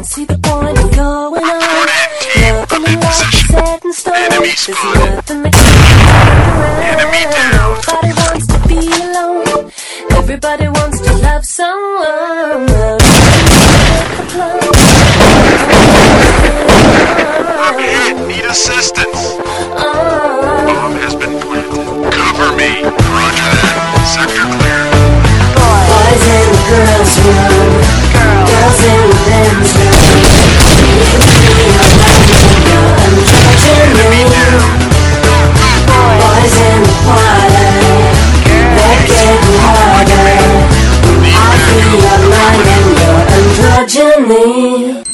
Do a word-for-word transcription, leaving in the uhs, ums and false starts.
Don't see the point of going on. Nothing in life is set in stone. There's nothing that can be around. Nobody wants to be alone. Everybody wants to love someone. Need assistance. Bomb has been planted. Cover me. Roger that. Sector clear. Boys in the girls' room, girls in the men's room. You can be alone, you're Enemy down. boys in the parlor, they're getting harder. I'll be your mind and you're androgyny.